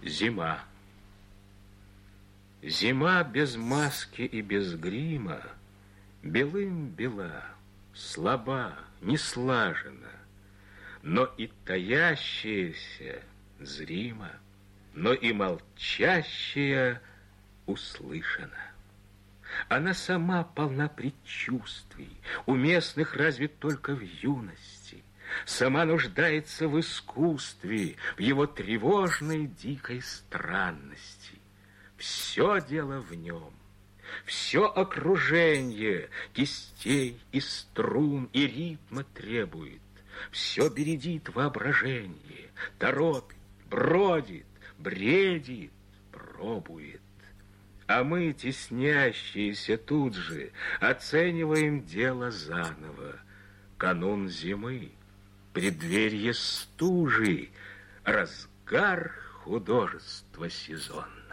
Зима. Зима без маски и без грима, белым бела, слаба, не слажена, но и таящаяся зрима, но и молчащая услышана. Она сама полна предчувствий, уместных разве только в юности. Сама нуждается в искусстве, в его тревожной дикой странности. Все дело в нем, все окружение кистей и струн и ритма требует. Все бередит воображение, торопит, бродит, бредит, пробует. А мы, теснящиеся тут же, оцениваем дело заново. Канун зимы, преддверье стужи, разгар художества сезон.